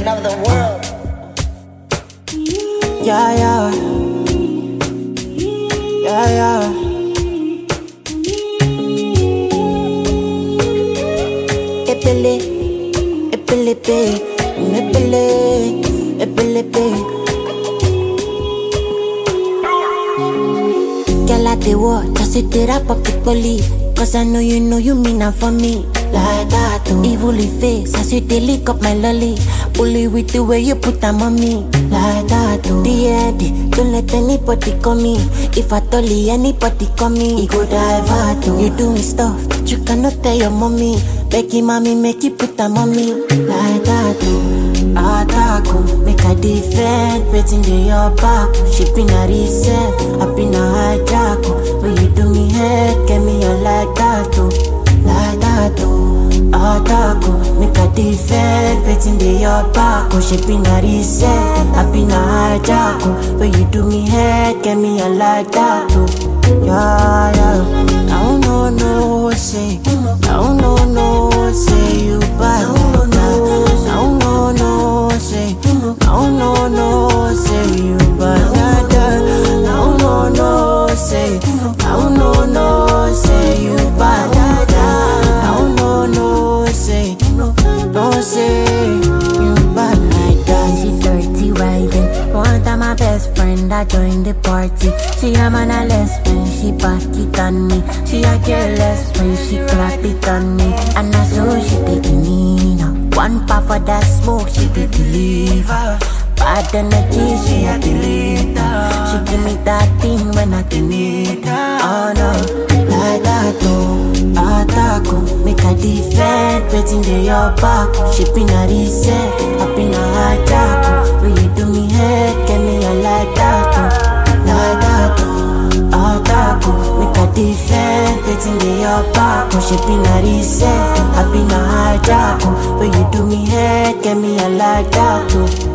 of the world. Yeah, yeah. Yeah, yeah. Epele, epele, epele, epele, girl, I dey watch, I sit it up publicly. Cause I know you mean it for me. Like that, oh. Evilly face, as you dey lick up my lolly. Only with the way you put them on me. Like that, oh. D.A.D. Don't let anybody come me. If I tell you anybody come me, it go divert, oh. You do me stuff that you cannot tell your mommy. Becky mommy, make you put them on me. Like that, oh. Attack, oh. Make a defend, waiting to your back. She been a reset, I been a hijack, oh. When you do me head, get me on like that, oh. Like that, oh. Attack, oh. Make a defend, waiting to your back, oh. She been a reset, I been a hijack, oh. When you do me head, get me on like that, oh. Yeah, yeah. I don't know, no, say. I don't know, no, say you bad. I don't know, no, say. I don't know, no, say you bad. I don't know, no, say. I don't know, no, say you bad. I don't know, no, say. Don't say you bad like that. She dirty riding. One time my best friend I joined the party. She a man a lesbian, she back it on me. She a careless when she clap it on me. And I saw she take me now. One puff of that smoke, she did deliver. Bad energy, she a deleter. She give me that thing when I need her. Oh no, like that oh. Attack oh. Make a defend, waiting to your back. She been a reset, I been a hijack oh. When you do me head, get me a like that oh. Like that oh. Attack oh. Make a defend, waiting to your back oh. She been a reset, I been a hijack oh. When you do me head, get me a like that oh.